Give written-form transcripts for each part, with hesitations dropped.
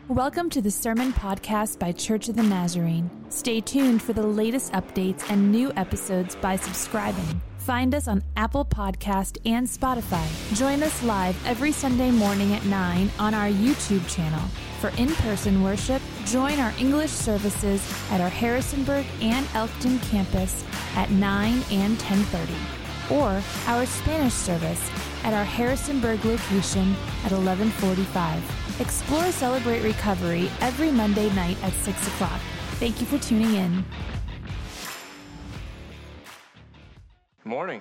Welcome to the Sermon Podcast by Church of the Nazarene. Stay tuned for the latest updates and new episodes by subscribing. Find us on Apple Podcast and Spotify. Join us live every Sunday morning at 9 on our YouTube channel. For in-person worship, join our English services at our Harrisonburg and Elkton campus at 9 and 10:30, or our Spanish service at our Harrisonburg location at 11:45. Explore Celebrate Recovery every Monday night at 6 o'clock. Thank you for tuning in. Good morning.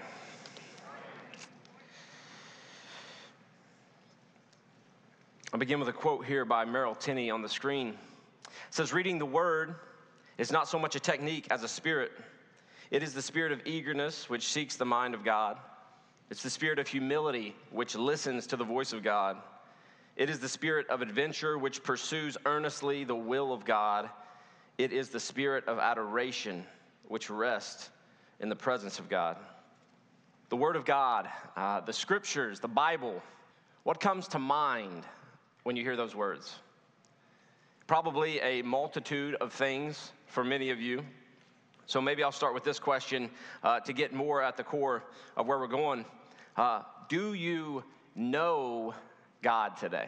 I'll begin with a quote here by Merrill Tenney on the screen. It says, "Reading the Word is not so much a technique as a spirit. It is the spirit of eagerness which seeks the mind of God. It's the spirit of humility which listens to the voice of God. It is the spirit of adventure which pursues earnestly the will of God. It is the spirit of adoration which rests in the presence of God." The Word of God, the Scriptures, the Bible. What comes to mind when you hear those words? Probably a multitude of things for many of you. So maybe I'll start with this question to get more at the core of where we're going. Do you know God today?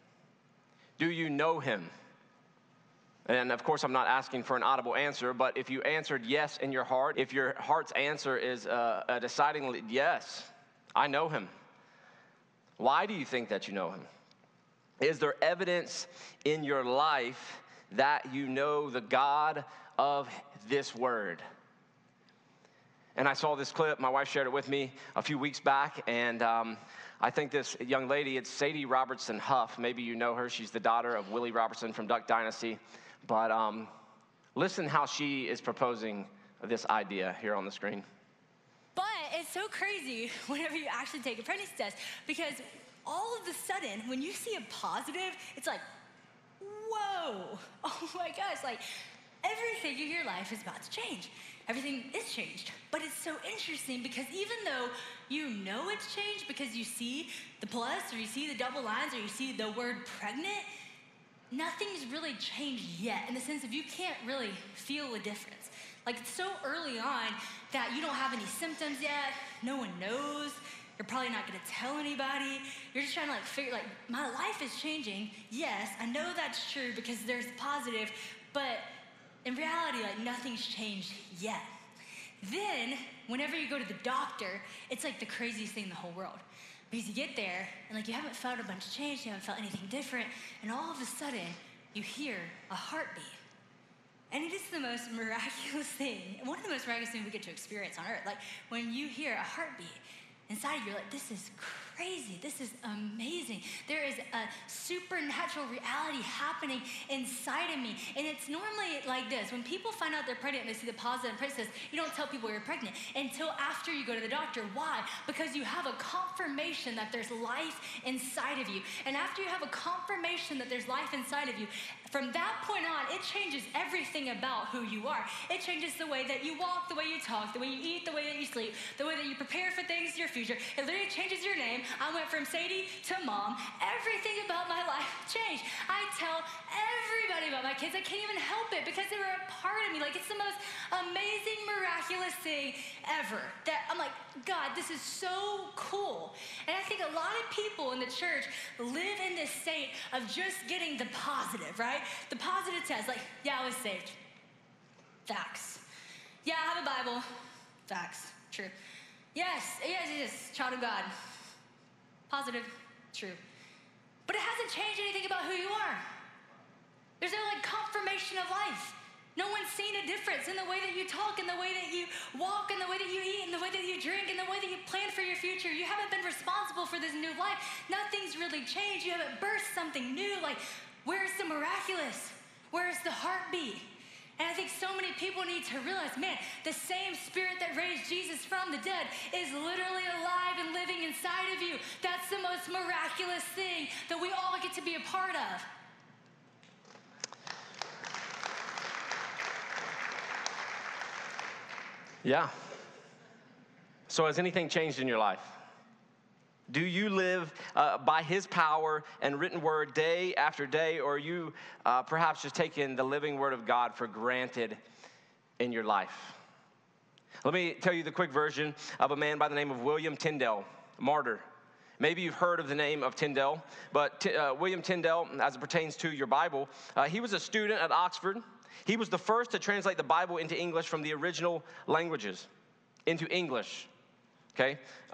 Do you know Him? And of course, I'm not asking for an audible answer, but if you answered yes in your heart, if your heart's answer is a deciding yes, I know Him. Why do you think that you know Him? Is there evidence in your life that you know the God of this Word? And I saw this clip, my wife shared it with me a few weeks back, and I think this young lady, it's Sadie Robertson Huff. Maybe you know her. She's the daughter of Willie Robertson from Duck Dynasty. But listen how she is proposing this idea here on the screen. But it's so crazy whenever you actually take a pregnancy test, because all of a sudden, when you see a positive, it's like, whoa, oh my gosh, like everything in your life is about to change. Everything is changed. But it's so interesting because even though you know it's changed because you see the plus or you see the double lines or you see the word pregnant, nothing's really changed yet in the sense of you can't really feel a difference. Like it's so early on that you don't have any symptoms yet. No one knows. You're probably not going to tell anybody. You're just trying to figure my life is changing. Yes, I know that's true because there's positive, but in reality, nothing's changed yet. Then, whenever you go to the doctor, it's the craziest thing in the whole world. Because you get there, and you haven't felt a bunch of change, you haven't felt anything different, and all of a sudden, you hear a heartbeat. And it is the most miraculous thing, one of the most miraculous things we get to experience on earth. When you hear a heartbeat, inside of you, you're this is crazy, this is amazing. There is a supernatural reality happening inside of me. And it's normally like this. When people find out they're pregnant and they see the positive pregnancy test, you don't tell people you're pregnant until after you go to the doctor. Why? Because you have a confirmation that there's life inside of you. And after you have a confirmation that there's life inside of you, from that point on, it changes everything about who you are. It changes the way that you walk, the way you talk, the way you eat, the way that you sleep, the way that you prepare for things in your future. It literally changes your name. I went from Sadie to mom. Everything about my life changed. I tell everybody about my kids. I can't even help it because they were a part of me. It's the most amazing, miraculous thing ever. That I'm God, this is so cool. And I think a lot of people in the church live in this state of just getting the positive, right? The positive test. Yeah, I was saved. Facts. Yeah, I have a Bible. Facts. True. Yes, child of God. Positive, true. But it hasn't changed anything about who you are. There's no confirmation of life. No one's seen a difference in the way that you talk, in the way that you walk, in the way that you eat, in the way that you drink, in the way that you plan for your future. You haven't been responsible for this new life. Nothing's really changed. You haven't birthed something new. Where's the miraculous? Where's the heartbeat? And I think so many people need to realize, man, the same spirit that raised Jesus from the dead is literally alive and living inside of you. That's the most miraculous thing that we all get to be a part of. Yeah. So has anything changed in your life? Do you live by his power and written word day after day, or are you perhaps just taking the living word of God for granted in your life? Let me tell you the quick version of a man by the name of William Tyndale, martyr. Maybe you've heard of the name of Tyndale, but William Tyndale, as it pertains to your Bible, he was a student at Oxford. He was the first to translate the Bible into English from the original languages into English, okay?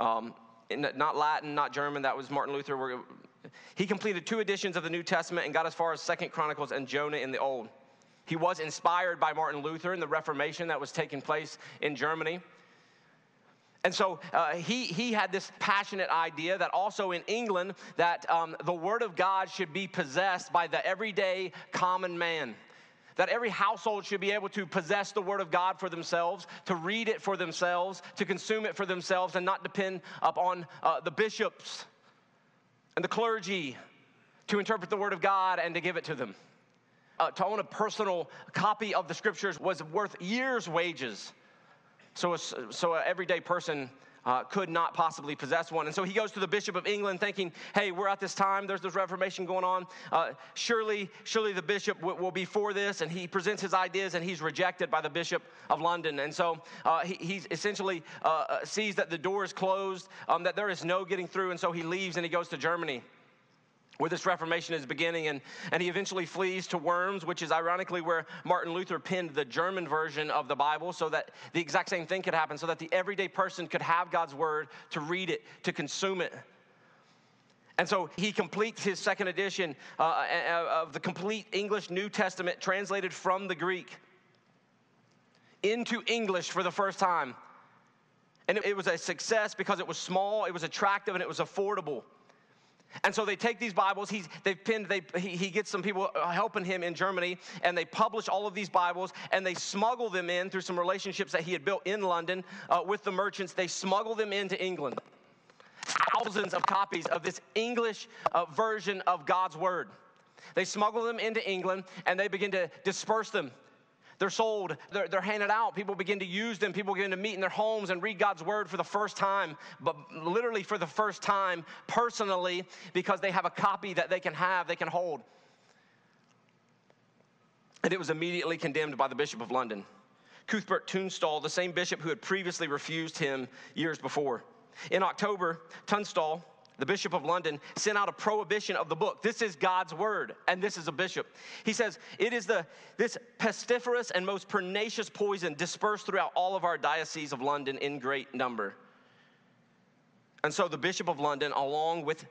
Not Latin, not German. That was Martin Luther. He completed 2 editions of the New Testament and got as far as 2 Chronicles and Jonah in the Old. He was inspired by Martin Luther and the Reformation that was taking place in Germany. And so he had this passionate idea that also in England that the Word of God should be possessed by the everyday common man. That every household should be able to possess the Word of God for themselves, to read it for themselves, to consume it for themselves, and not depend upon the bishops and the clergy to interpret the Word of God and to give it to them. To own a personal copy of the Scriptures was worth years' wages. So an everyday person could not possibly possess one. And so he goes to the Bishop of England thinking, hey, we're at this time, there's this Reformation going on. Surely the bishop will be for this. And he presents his ideas, and he's rejected by the Bishop of London. And so he essentially sees that the door is closed, that there is no getting through. And so he leaves and he goes to Germany, where this Reformation is beginning, and he eventually flees to Worms, which is ironically where Martin Luther penned the German version of the Bible, so that the exact same thing could happen, so that the everyday person could have God's Word, to read it, to consume it. And so he completes his 2nd edition of the complete English New Testament, translated from the Greek into English for the first time. And it was a success because it was small, it was attractive, and it was affordable. And so they take these Bibles, he gets some people helping him in Germany, and they publish all of these Bibles, and they smuggle them in through some relationships that he had built in London with the merchants. They smuggle them into England. Thousands of copies of this English version of God's Word. They smuggle them into England, and they begin to disperse them. They're sold, they're handed out. People begin to use them. People begin to meet in their homes and read God's Word for the first time, but literally for the first time personally, because they have a copy that they can hold. And it was immediately condemned by the Bishop of London, Cuthbert Tunstall, the same bishop who had previously refused him years before. In October, Tunstall, the Bishop of London, sent out a prohibition of the book. This is God's Word, and this is a bishop. He says, it is this pestiferous and most pernicious poison dispersed throughout all of our diocese of London in great number. And so the Bishop of London, along with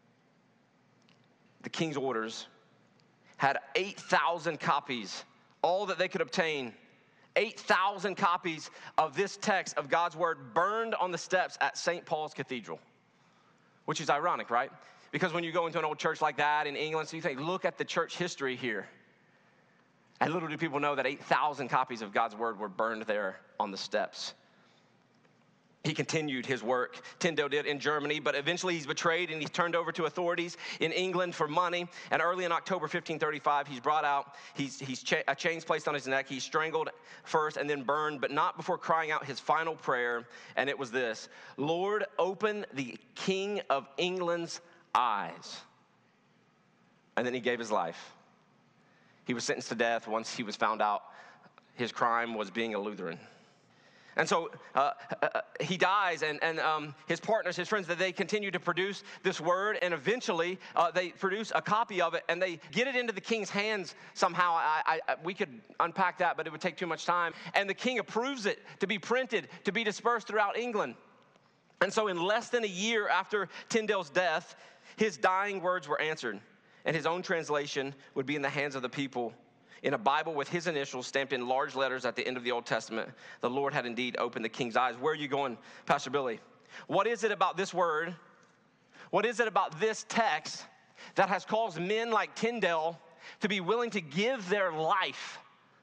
the king's orders, had 8,000 copies, all that they could obtain. 8,000 copies of this text of God's Word burned on the steps at St. Paul's Cathedral. Which is ironic, right? Because when you go into an old church like that in England, so you think, look at the church history here. And little do people know that 8,000 copies of God's Word were burned there on the steps. He continued his work, Tyndale did, in Germany, but eventually he's betrayed and he's turned over to authorities in England for money. And early in October 1535, he's brought out, a chain's placed on his neck. He's strangled first and then burned, but not before crying out his final prayer. And it was this: Lord, open the King of England's eyes. And then he gave his life. He was sentenced to death once he was found out his crime was being a Lutheran. And so he dies, and his partners, his friends, that they continue to produce this word, and eventually they produce a copy of it, and they get it into the king's hands somehow. We could unpack that, but it would take too much time. And the king approves it to be printed, to be dispersed throughout England. And so in less than a year after Tyndale's death, his dying words were answered, and his own translation would be in the hands of the people. In a Bible with his initials stamped in large letters at the end of the Old Testament, the Lord had indeed opened the king's eyes. Where are you going, Pastor Billy? What is it about this word? What is it about this text that has caused men like Tyndale to be willing to give their life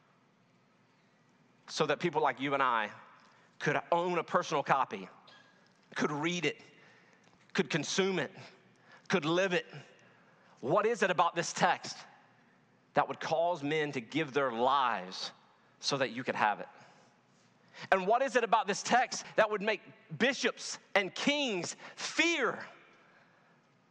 so that people like you and I could own a personal copy, could read it, could consume it, could live it? What is it about this text that would cause men to give their lives so that you could have it? And what is it about this text that would make bishops and kings fear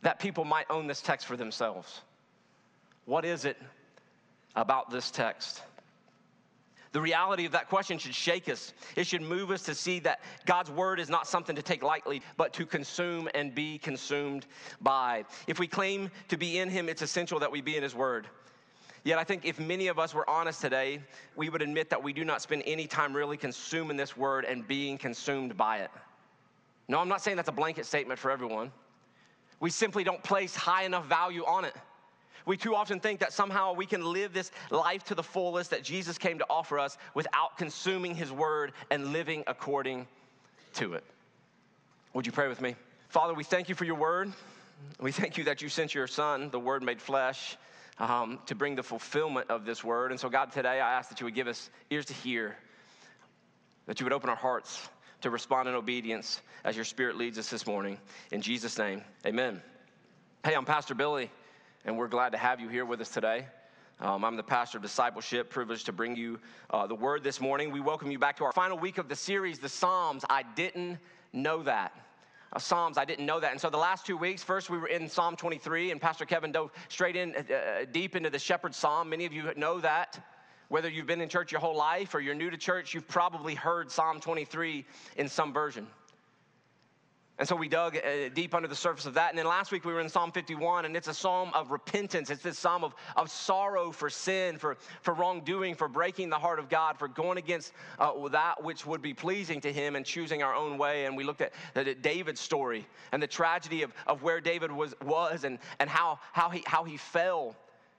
that people might own this text for themselves. What is it about this text? The reality of that question should shake us. It should move us to see that God's word is not something to take lightly, but to consume and be consumed by. If we claim to be in him, it's essential that we be in his word. Yet I think if many of us were honest today, we would admit that we do not spend any time really consuming this word and being consumed by it. No, I'm not saying that's a blanket statement for everyone. We simply don't place high enough value on it. We too often think that somehow we can live this life to the fullest that Jesus came to offer us without consuming his word and living according to it. Would you pray with me? Father, we thank you for your word. We thank you that you sent your son, the word made flesh, to bring the fulfillment of this word. And so God, today I ask that you would give us ears to hear, that you would open our hearts to respond in obedience as your spirit leads us this morning. In Jesus' name, amen. Hey, I'm Pastor Billy, and we're glad to have you here with us today. I'm the pastor of discipleship, privileged to bring you the word this morning. We welcome you back to our final week of the series, the Psalms. I didn't know that. Psalms, I didn't know that. And so the last 2 weeks, first we were in Psalm 23, and Pastor Kevin dove straight in, deep into the shepherd's psalm. Many of you know that. Whether you've been in church your whole life or you're new to church, you've probably heard Psalm 23 in some version. And so we dug deep under the surface of that. And then last week we were in Psalm 51, and it's a psalm of repentance. It's this psalm of sorrow for sin, for wrongdoing, for breaking the heart of God, for going against that which would be pleasing to him and choosing our own way. And we looked at David's story and the tragedy of where David was and how he fell.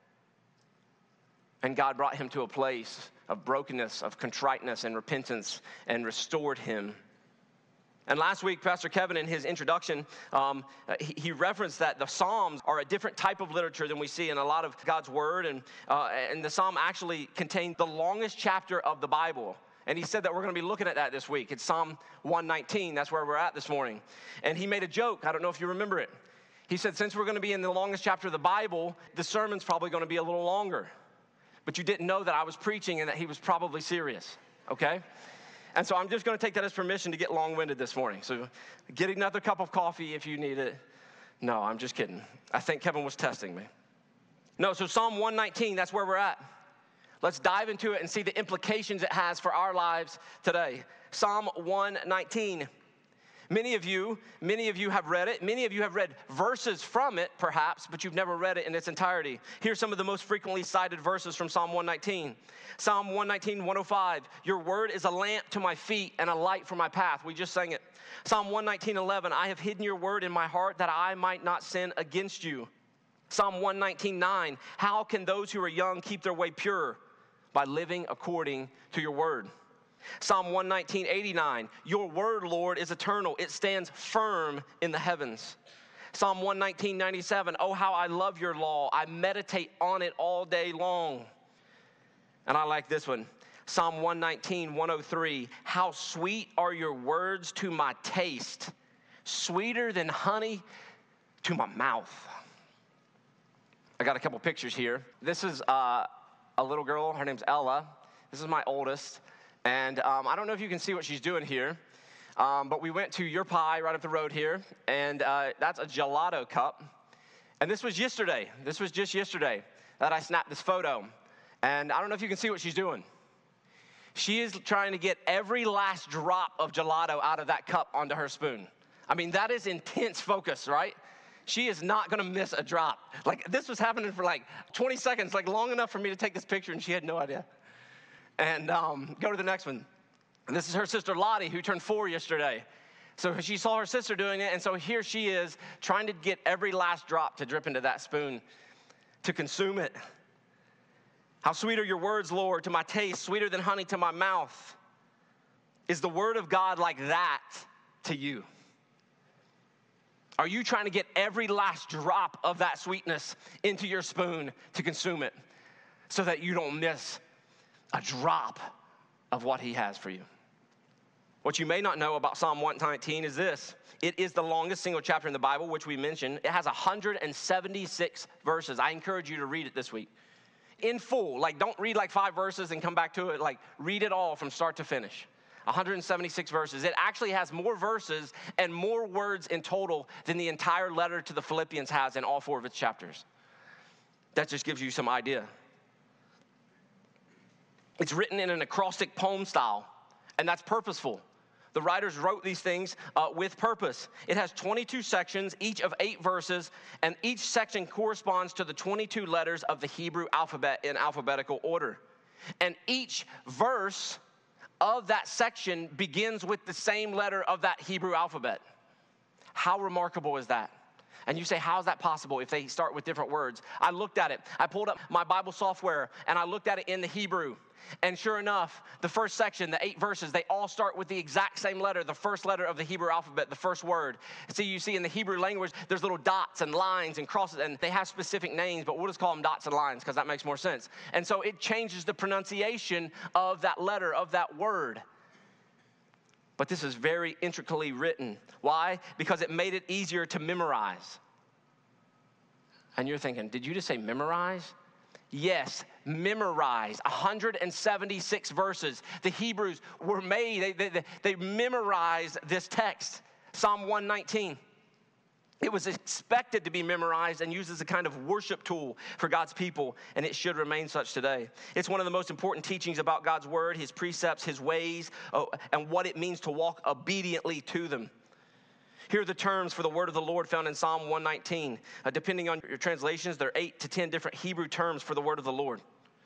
And God brought him to a place of brokenness, of contriteness and repentance, and restored him. And last week, Pastor Kevin, in his introduction, he referenced that the Psalms are a different type of literature than we see in a lot of God's Word. And the Psalm actually contained the longest chapter of the Bible. And he said that we're going to be looking at that this week. It's Psalm 119. That's where we're at this morning. And he made a joke. I don't know if you remember it. He said, since we're going to be in the longest chapter of the Bible, the sermon's probably going to be a little longer. But you didn't know that I was preaching and that he was probably serious, okay? And so I'm just going to take that as permission to get long-winded this morning. So get another cup of coffee if you need it. No, I'm just kidding. I think Kevin was testing me. No, so Psalm 119, that's where we're at. Let's dive into it and see the implications it has for our lives today. Psalm 119. Many of you have read it. Many of you have read verses from it, perhaps, but you've never read it in its entirety. Here's some of the most frequently cited verses from Psalm 119. Psalm 119, 105. Your word is a lamp to my feet and a light for my path. We just sang it. Psalm 119, 11. I have hidden your word in my heart that I might not sin against you. Psalm 119, 9. How can those who are young keep their way pure? By living according to your word. Psalm 119, 89, your word, Lord, is eternal. It stands firm in the heavens. Psalm 119, 97, oh, how I love your law. I meditate on it all day long. And I like this one. Psalm 119, 103, how sweet are your words to my taste, sweeter than honey to my mouth. I got a couple pictures here. This is a little girl. Her name's Ella. This is my oldest. And I don't know if you can see what she's doing here, but we went to Your Pie right up the road here, and that's a gelato cup. And this was yesterday. This was just yesterday that I snapped this photo. And I don't know if you can see what she's doing. She is trying to get every last drop of gelato out of that cup onto her spoon. I mean, that is intense focus, right? She is not going to miss a drop. Like, this was happening for like 20 seconds, like long enough for me to take this picture, and she had no idea. And go to the next one. And this is her sister Lottie, who turned 4 yesterday. So she saw her sister doing it, and so here she is trying to get every last drop to drip into that spoon to consume it. How sweet are your words, Lord, to my taste, sweeter than honey to my mouth. Is the word of God like that to you? Are you trying to get every last drop of that sweetness into your spoon to consume it so that you don't miss a drop of what he has for you? What you may not know about Psalm 119 is this. It is the longest single chapter in the Bible, which we mentioned. It has 176 verses. I encourage you to read it this week in full. Like, don't read like 5 verses and come back to it. Like, read it all from start to finish. 176 verses. It actually has more verses and more words in total than the entire letter to the Philippians has in all 4 of its chapters. That just gives you some idea. It's written in an acrostic poem style, and that's purposeful. The writers wrote these things with purpose. It has 22 sections, each of 8 verses, and each section corresponds to the 22 letters of the Hebrew alphabet in alphabetical order. And each verse of that section begins with the same letter of that Hebrew alphabet. How remarkable is that? And you say, how is that possible if they start with different words? I looked at it. I pulled up my Bible software, and I looked at it in the Hebrew. And sure enough, the first section, the 8 verses, they all start with the exact same letter, the first letter of the Hebrew alphabet, the first word. See, you see in the Hebrew language, there's little dots and lines and crosses, and they have specific names, but we'll just call them dots and lines because that makes more sense. And so it changes the pronunciation of that letter, of that word. But this is very intricately written. Why? Because it made it easier to memorize. And you're thinking, did you just say memorize? Yes, memorize. 176 verses. The Hebrews were made, they memorized this text. Psalm 119. It was expected to be memorized and used as a kind of worship tool for God's people, and it should remain such today. It's one of the most important teachings about God's word, his precepts, his ways, and what it means to walk obediently to them. Here are the terms for the word of the Lord found in Psalm 119. Depending on your translations, there are 8 to 10 different Hebrew terms for the word of the Lord.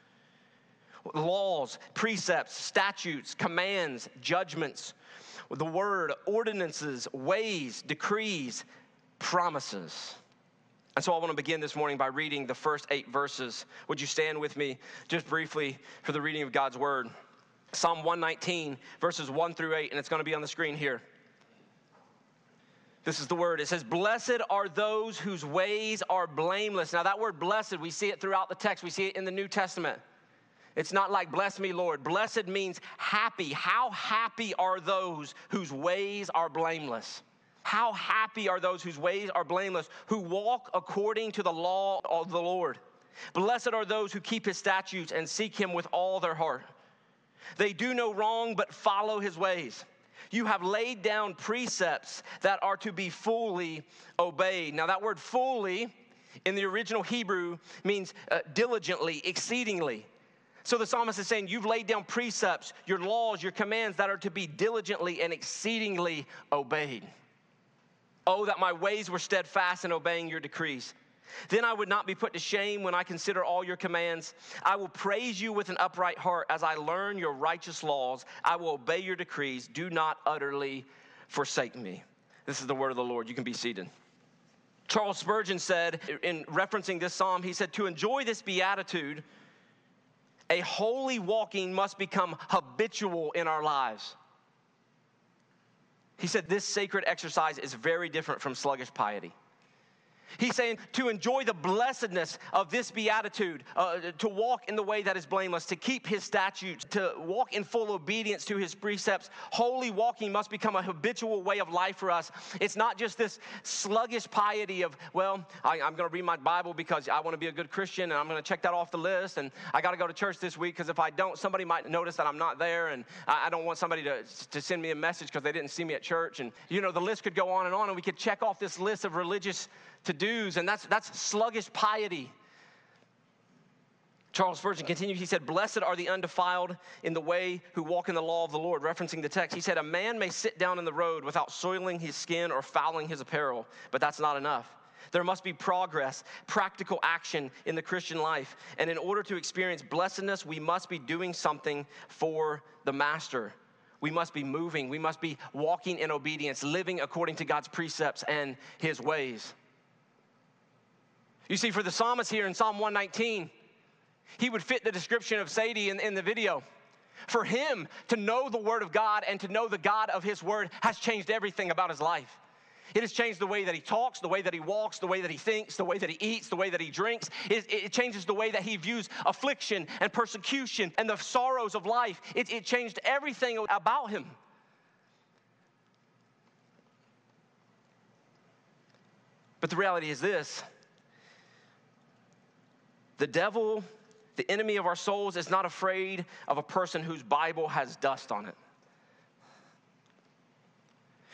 Laws, precepts, statutes, commands, judgments, the word, ordinances, ways, decrees, promises. And so I want to begin this morning by reading the first 8 verses. Would you stand with me just briefly for the reading of God's word? Psalm 119, verses 1 through 8, and it's going to be on the screen here. This is the word. It says, blessed are those whose ways are blameless. Now that word blessed, we see it throughout the text. We see it in the New Testament. It's not like bless me, Lord. Blessed means happy. How happy are those whose ways are blameless? How happy are those whose ways are blameless, who walk according to the law of the Lord. Blessed are those who keep his statutes and seek him with all their heart. They do no wrong but follow his ways. You have laid down precepts that are to be fully obeyed. Now that word fully in the original Hebrew means diligently, exceedingly. So the psalmist is saying, you've laid down precepts, your laws, your commands that are to be diligently and exceedingly obeyed. Oh, that my ways were steadfast in obeying your decrees. Then I would not be put to shame when I consider all your commands. I will praise you with an upright heart as I learn your righteous laws. I will obey your decrees. Do not utterly forsake me. This is the word of the Lord. You can be seated. Charles Spurgeon said, in referencing this psalm, he said, to enjoy this beatitude, a holy walking must become habitual in our lives. He said, this sacred exercise is very different from sluggish piety. He's saying to enjoy the blessedness of this beatitude, to walk in the way that is blameless, to keep his statutes, to walk in full obedience to his precepts. Holy walking must become a habitual way of life for us. It's not just this sluggish piety of, well, I'm going to read my Bible because I want to be a good Christian and I'm going to check that off the list, and I got to go to church this week because if I don't, somebody might notice that I'm not there, and I don't want somebody to send me a message because they didn't see me at church. And, you know, the list could go on, and we could check off this list of religious to-dos, and that's sluggish piety. Charles Spurgeon continued, he said, blessed are the undefiled in the way who walk in the law of the Lord, referencing the text. He said, a man may sit down in the road without soiling his skin or fouling his apparel, but that's not enough. There must be progress, practical action in the Christian life, and in order to experience blessedness, we must be doing something for the Master. We must be moving. We must be walking in obedience, living according to God's precepts and his ways. You see, for the psalmist here in Psalm 119, he would fit the description of Sadie in the video. For him to know the word of God and to know the God of his word has changed everything about his life. It has changed the way that he talks, the way that he walks, the way that he thinks, the way that he eats, the way that he drinks. It changes the way that he views affliction and persecution and the sorrows of life. It changed everything about him. But the reality is this. The devil, the enemy of our souls, is not afraid of a person whose Bible has dust on it.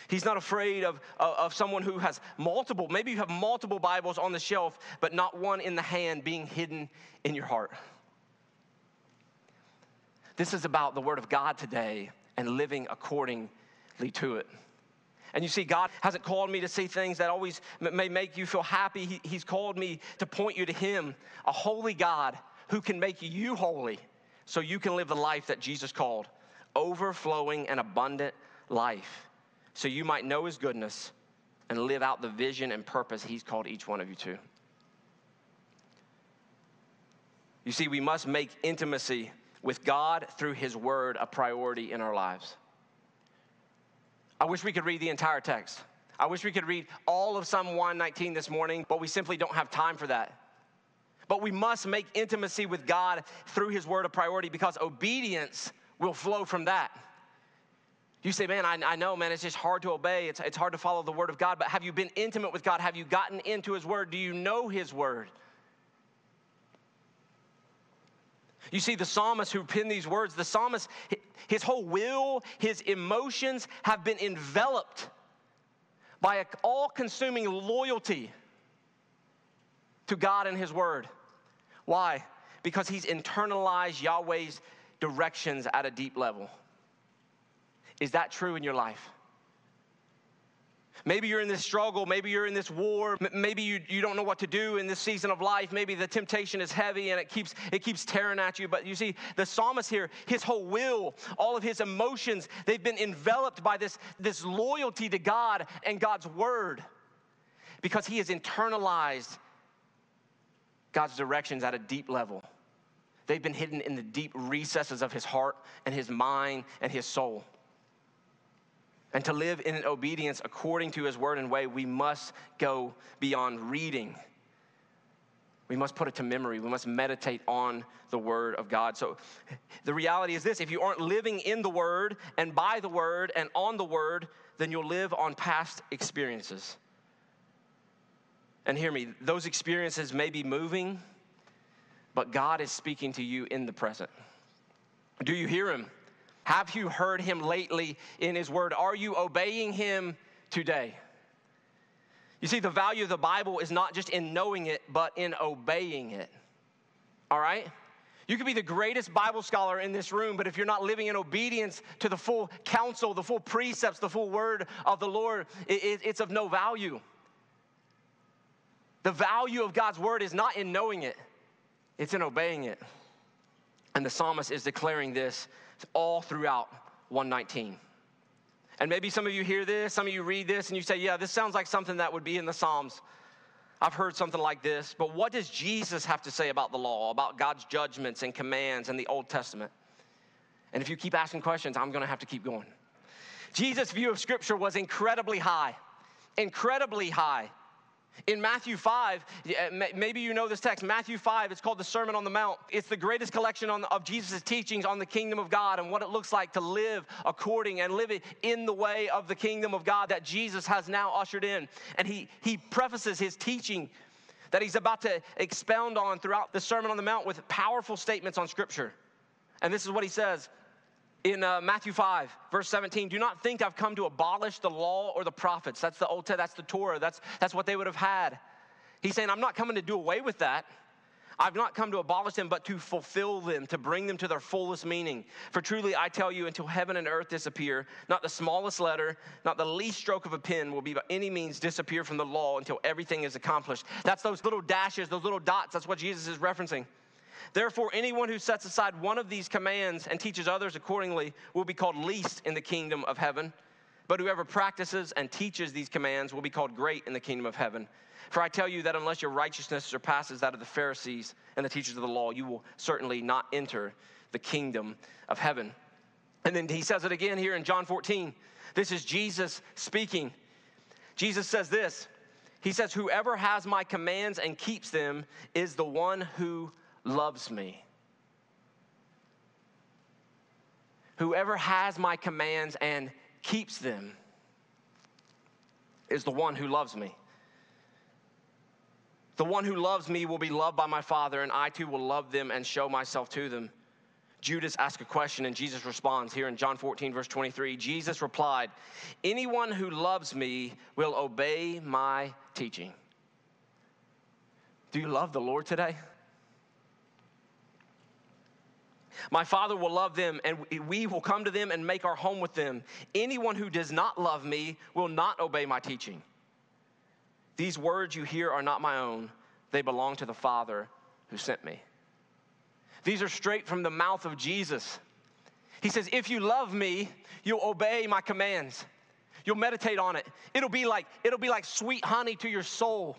He's not afraid of someone who has multiple. Maybe you have multiple Bibles on the shelf, but not one in the hand being hidden in your heart. This is about the Word of God today and living accordingly to it. And you see, God hasn't called me to see things that always may make you feel happy. He's called me to point you to Him, a holy God who can make you holy so you can live the life that Jesus called, overflowing and abundant life, so you might know His goodness and live out the vision and purpose He's called each one of you to. You see, we must make intimacy with God through His Word a priority in our lives. I wish we could read the entire text. I wish we could read all of Psalm 119 this morning, but we simply don't have time for that. But we must make intimacy with God through His Word a priority, because obedience will flow from that. You say, man, I know, man, it's just hard to obey. It's hard to follow the Word of God. But have you been intimate with God? Have you gotten into His Word? Do you know His Word? You see, the psalmist who penned these words, the psalmist, his whole will, his emotions have been enveloped by an all-consuming loyalty to God and His Word. Why? Because he's internalized Yahweh's directions at a deep level. Is that true in your life? Maybe you're in this struggle. Maybe you're in this war. Maybe you don't know what to do in this season of life. Maybe the temptation is heavy and it keeps tearing at you. But you see, the psalmist here, his whole will, all of his emotions, they've been enveloped by this loyalty to God and God's Word, because he has internalized God's directions at a deep level. They've been hidden in the deep recesses of his heart and his mind and his soul. And to live in an obedience according to His Word and way, we must go beyond reading. We must put it to memory. We must meditate on the Word of God. So the reality is this: if you aren't living in the Word and by the Word and on the Word, then you'll live on past experiences. And hear me, those experiences may be moving, but God is speaking to you in the present. Do you hear Him? Have you heard Him lately in His Word? Are you obeying Him today? You see, the value of the Bible is not just in knowing it, but in obeying it. All right? You could be the greatest Bible scholar in this room, but if you're not living in obedience to the full counsel, the full precepts, the full Word of the Lord, it's of no value. The value of God's Word is not in knowing it, it's in obeying it. And the psalmist is declaring this all throughout 119. And maybe some of you hear this, some of you read this, and you say, yeah, this sounds like something that would be in the Psalms. I've heard something like this. But what does Jesus have to say about the law, about God's judgments and commands in the Old Testament? And if you keep asking questions, I'm going to have to keep going. Jesus' view of Scripture was incredibly high. Incredibly high. In Matthew 5, maybe you know this text, Matthew 5, it's called the Sermon on the Mount. It's the greatest collection of Jesus' teachings on the kingdom of God and what it looks like to live according and live in the way of the kingdom of God that Jesus has now ushered in. And he prefaces his teaching that he's about to expound on throughout the Sermon on the Mount with powerful statements on Scripture. And this is what he says in Matthew 5, verse 17. Do not think I've come to abolish the law or the prophets. That's the Old Testament, that's the Torah. That's what they would have had. He's saying, I'm not coming to do away with that. I've not come to abolish them, but to fulfill them, to bring them to their fullest meaning. For truly I tell you, until heaven and earth disappear, not the smallest letter, not the least stroke of a pen will be by any means disappear from the law until everything is accomplished. That's those little dashes, those little dots. That's what Jesus is referencing. Therefore, anyone who sets aside one of these commands and teaches others accordingly will be called least in the kingdom of heaven. But whoever practices and teaches these commands will be called great in the kingdom of heaven. For I tell you that unless your righteousness surpasses that of the Pharisees and the teachers of the law, you will certainly not enter the kingdom of heaven. And then he says it again here in John 14. This is Jesus speaking. Jesus says this. He says, whoever has my commands and keeps them is the one who loves me. Whoever has my commands and keeps them is the one who loves me. The one who loves me will be loved by my Father, and I too will love them and show myself to them. Judas asks a question, and Jesus responds here in John 14, verse 23. Jesus replied, "Anyone who loves me will obey my teaching." Do you love the Lord today? My Father will love them, and we will come to them and make our home with them. Anyone who does not love me will not obey my teaching. These words you hear are not my own. They belong to the Father who sent me. These are straight from the mouth of Jesus. He says, if you love me, you'll obey my commands. You'll meditate on it. It'll be like sweet honey to your soul.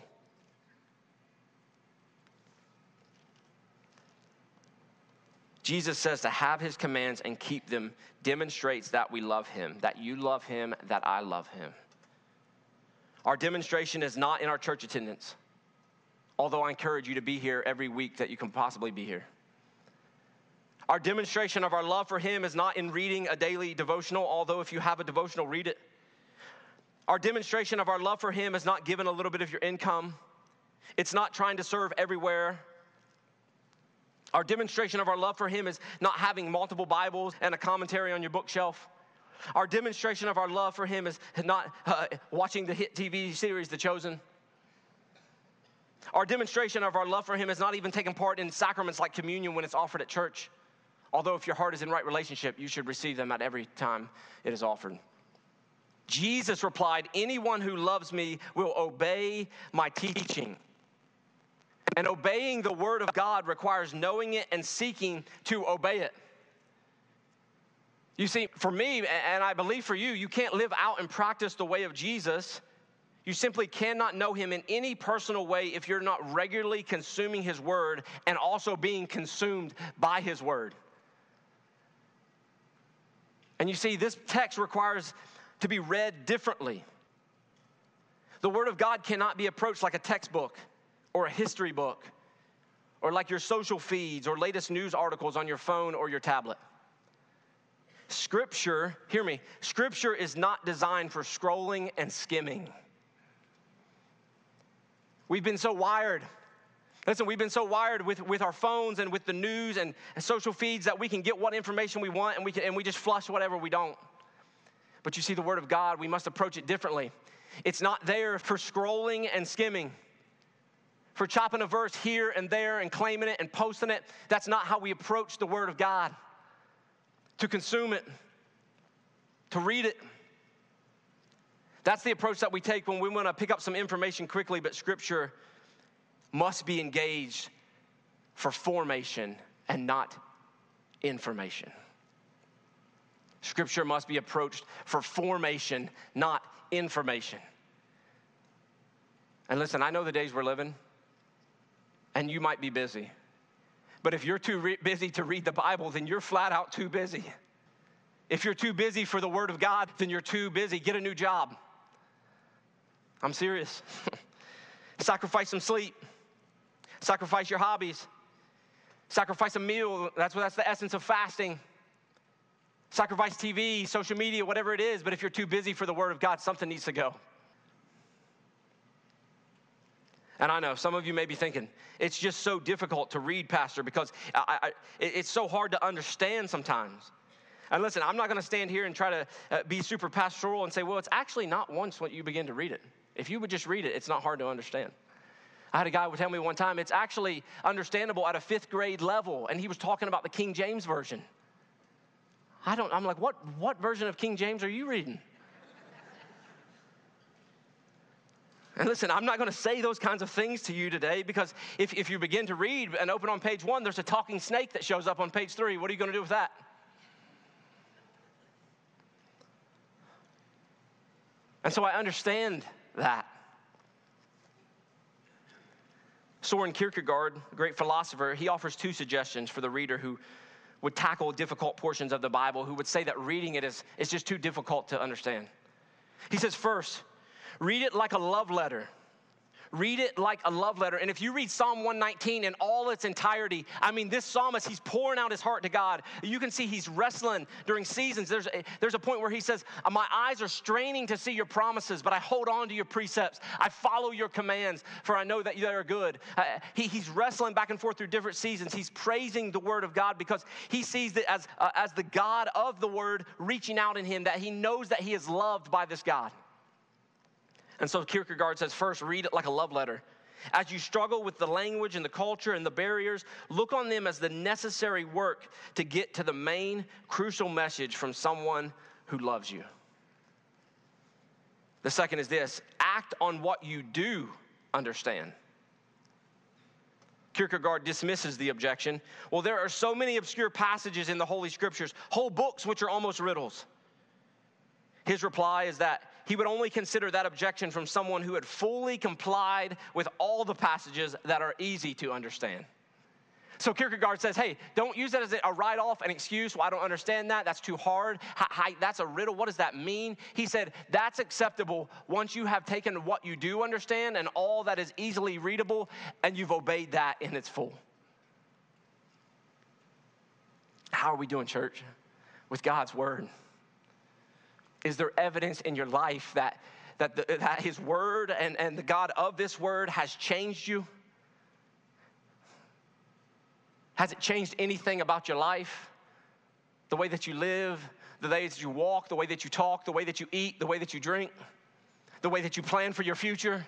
Jesus says to have his commands and keep them demonstrates that we love him, that you love him, that I love him. Our demonstration is not in our church attendance, although I encourage you to be here every week that you can possibly be here. Our demonstration of our love for him is not in reading a daily devotional, although if you have a devotional, read it. Our demonstration of our love for him is not giving a little bit of your income. It's not trying to serve everywhere. Our demonstration of our love for him is not having multiple Bibles and a commentary on your bookshelf. Our demonstration of our love for him is not watching the hit TV series, The Chosen. Our demonstration of our love for him is not even taking part in sacraments like communion when it's offered at church. Although if your heart is in right relationship, you should receive them at every time it is offered. Jesus replied, anyone who loves me will obey my teaching. And obeying the word of God requires knowing it and seeking to obey it. You see, for me, and I believe for you, you can't live out and practice the way of Jesus. You simply cannot know him in any personal way if you're not regularly consuming his word and also being consumed by his word. And you see, this text requires to be read differently. The word of God cannot be approached like a textbook or a history book or like your social feeds or latest news articles on your phone or your tablet. Scripture, hear me, Scripture is not designed for scrolling and skimming. We've been so wired. Listen, we've been so wired with our phones and with the news and social feeds that we can get what information we want and we just flush whatever we don't. But you see, the Word of God, we must approach it differently. It's not there for scrolling and skimming, for chopping a verse here and there and claiming it and posting it. That's not how we approach the Word of God. To consume it, to read it. That's the approach that we take when we want to pick up some information quickly, but Scripture must be engaged for formation and not information. Scripture must be approached for formation, not information. And listen, I know the days we're living, and you might be busy. But if you're too busy to read the Bible, then you're flat out too busy. If you're too busy for the Word of God, then you're too busy. Get a new job. I'm serious. Sacrifice some sleep. Sacrifice your hobbies. Sacrifice a meal. That's the essence of fasting. Sacrifice TV, social media, whatever it is. But if you're too busy for the Word of God, something needs to go. And I know some of you may be thinking, it's just so difficult to read, Pastor, because it's so hard to understand sometimes. And listen, I'm not going to stand here and try to be super pastoral and say, well, it's actually not once when you begin to read it. If you would just read it, it's not hard to understand. I had a guy who would tell me one time, it's actually understandable at a 5th grade level, and he was talking about the King James Version. I'm like, what version of King James are you reading? And listen, I'm not going to say those kinds of things to you today because if you begin to read and open on page 1, there's a talking snake that shows up on page 3. What are you going to do with that? And so I understand that. Soren Kierkegaard, a great philosopher, he offers 2 suggestions for the reader who would tackle difficult portions of the Bible, who would say that reading it is just too difficult to understand. He says, first, read it like a love letter. Read it like a love letter. And if you read Psalm 119 in all its entirety, I mean, this psalmist, he's pouring out his heart to God. You can see he's wrestling during seasons. There's a point where he says, my eyes are straining to see your promises, but I hold on to your precepts. I follow your commands, for I know that they are good. He's wrestling back and forth through different seasons. He's praising the word of God because he sees it as the God of the word reaching out in him, that he knows that he is loved by this God. And so Kierkegaard says, first, read it like a love letter. As you struggle with the language and the culture and the barriers, look on them as the necessary work to get to the main crucial message from someone who loves you. The second is this: act on what you do understand. Kierkegaard dismisses the objection. Well, there are so many obscure passages in the Holy Scriptures, whole books which are almost riddles. His reply is that he would only consider that objection from someone who had fully complied with all the passages that are easy to understand. So Kierkegaard says, hey, don't use that as a write-off, an excuse. Well, I don't understand that. That's too hard. That's a riddle. What does that mean? He said, that's acceptable once you have taken what you do understand and all that is easily readable, and you've obeyed that in its full. How are we doing, church, with God's word? Is there evidence in your life that his word and the God of this word has changed you? Has it changed anything about your life? The way that you live, the way that you walk, the way that you talk, the way that you eat, the way that you drink, the way that you plan for your future?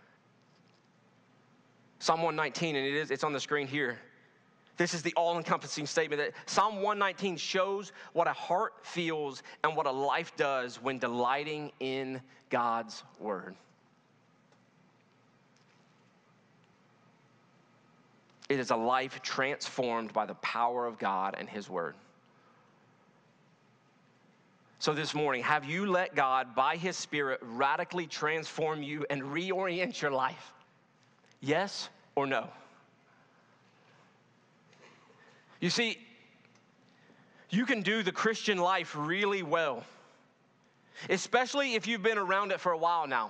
Psalm 119, and it's on the screen here. This is the all-encompassing statement that Psalm 119 shows what a heart feels and what a life does when delighting in God's word. It is a life transformed by the power of God and his word. So this morning, have you let God, by his Spirit, radically transform you and reorient your life? Yes or no? You see, you can do the Christian life really well, especially if you've been around it for a while now.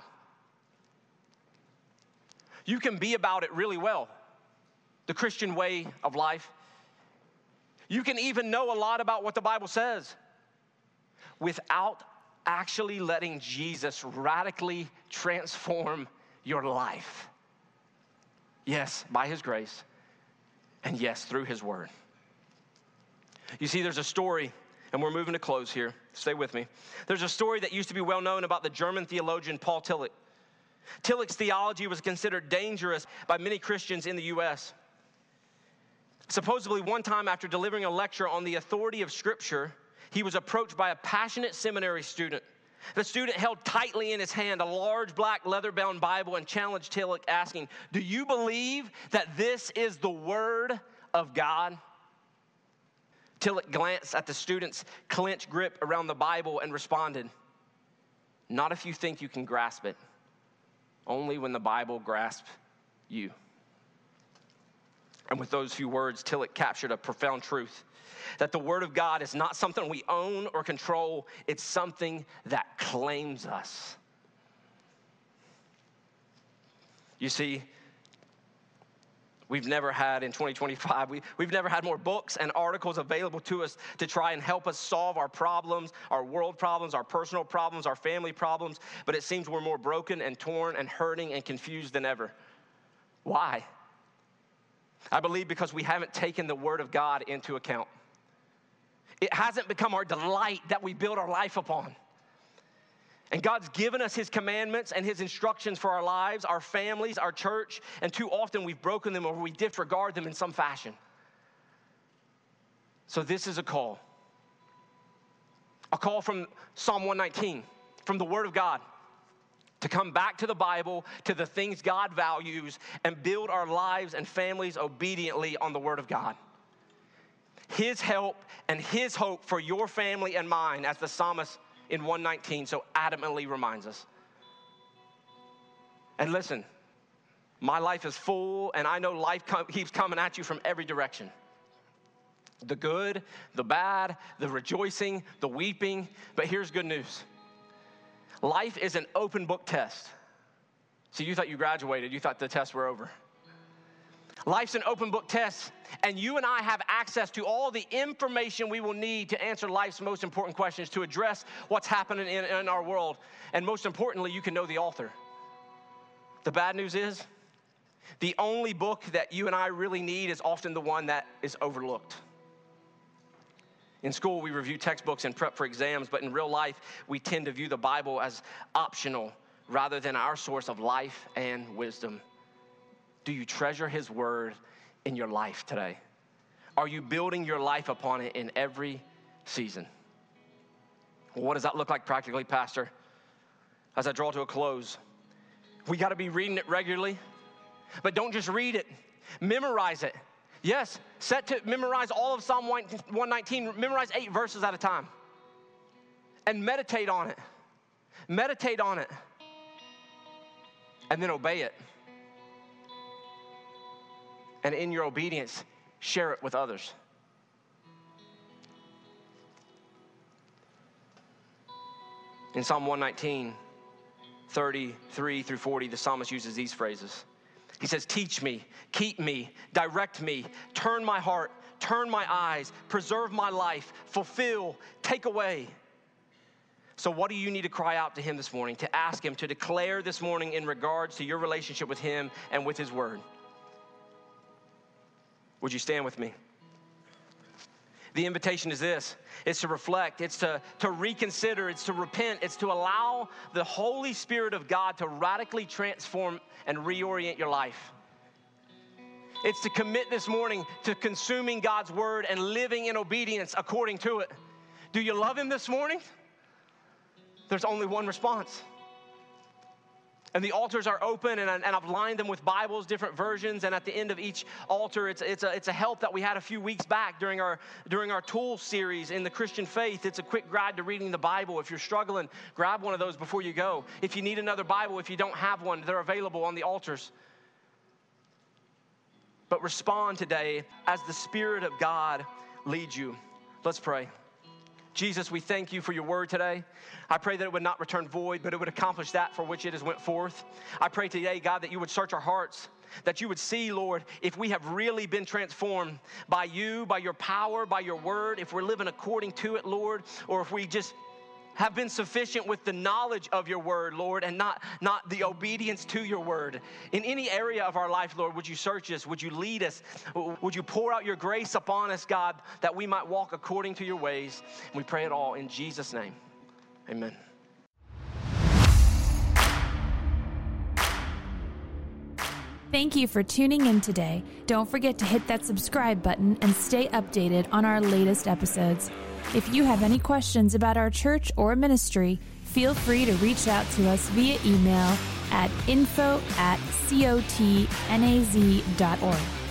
You can be about it really well, the Christian way of life. You can even know a lot about what the Bible says without actually letting Jesus radically transform your life. Yes, by his grace, and yes, through his word. You see, there's a story, and we're moving to close here. Stay with me. There's a story that used to be well known about the German theologian Paul Tillich. Tillich's theology was considered dangerous by many Christians in the U.S. Supposedly, one time after delivering a lecture on the authority of Scripture, he was approached by a passionate seminary student. The student held tightly in his hand a large black leather-bound Bible and challenged Tillich, asking, "Do you believe that this is the Word of God?" Tillich glanced at the student's clenched grip around the Bible and responded, "Not if you think you can grasp it. Only when the Bible grasps you." And with those few words, Tillich captured a profound truth, that the Word of God is not something we own or control. It's something that claims us. You see, we've never had, in 2025, we've never had more books and articles available to us to try and help us solve our problems, our world problems, our personal problems, our family problems. But it seems we're more broken and torn and hurting and confused than ever. Why? I believe because we haven't taken the Word of God into account. It hasn't become our delight that we build our life upon. And God's given us his commandments and his instructions for our lives, our families, our church, and too often we've broken them or we disregard them in some fashion. So this is a call from Psalm 119, from the Word of God, to come back to the Bible, to the things God values, and build our lives and families obediently on the Word of God. His help and his hope for your family and mine, as the psalmist in 119 so adamantly reminds us. And listen, my life is full, and I know life keeps coming at you from every direction. The good, the bad, the rejoicing, the weeping. But here's good news. Life is an open book test. See, you thought you graduated. You thought the tests were over. Life's an open book test, and you and I have access to all the information we will need to answer life's most important questions, to address what's happening in our world. And most importantly, you can know the author. The bad news is, the only book that you and I really need is often the one that is overlooked. In school, we review textbooks and prep for exams, but in real life, we tend to view the Bible as optional rather than our source of life and wisdom. Do you treasure his word in your life today? Are you building your life upon it in every season? Well, what does that look like practically, Pastor? As I draw to a close, we got to be reading it regularly, but don't just read it. Memorize it. Yes, set to memorize all of Psalm 119. Memorize 8 verses at a time. And meditate on it. Meditate on it. And then obey it. And in your obedience, share it with others. In Psalm 119, 33 through 40, the psalmist uses these phrases. He says, teach me, keep me, direct me, turn my heart, turn my eyes, preserve my life, fulfill, take away. So what do you need to cry out to him this morning, to ask him, to declare this morning in regards to your relationship with him and with his word? Would you stand with me? The invitation is this. It's to reflect. It's to reconsider. It's to repent. It's to allow the Holy Spirit of God to radically transform and reorient your life. It's to commit this morning to consuming God's word and living in obedience according to it. Do you love him this morning? There's only one response. And the altars are open, and I've lined them with Bibles, different versions. And at the end of each altar, it's a help that we had a few weeks back during our tool series in the Christian faith. It's a quick guide to reading the Bible. If you're struggling, grab one of those before you go. If you need another Bible, if you don't have one, they're available on the altars. But respond today as the Spirit of God leads you. Let's pray. Jesus, we thank you for your word today. I pray that it would not return void, but it would accomplish that for which it has went forth. I pray today, God, that you would search our hearts, that you would see, Lord, if we have really been transformed by you, by your power, by your word, if we're living according to it, Lord, or if we just have been sufficient with the knowledge of your word, Lord, and not the obedience to your word. In any area of our life, Lord, would you search us? Would you lead us? Would you pour out your grace upon us, God, that we might walk according to your ways? And we pray it all in Jesus' name. Amen. Thank you for tuning in today. Don't forget to hit that subscribe button and stay updated on our latest episodes. If you have any questions about our church or ministry, feel free to reach out to us via email at info@cotnaz.org.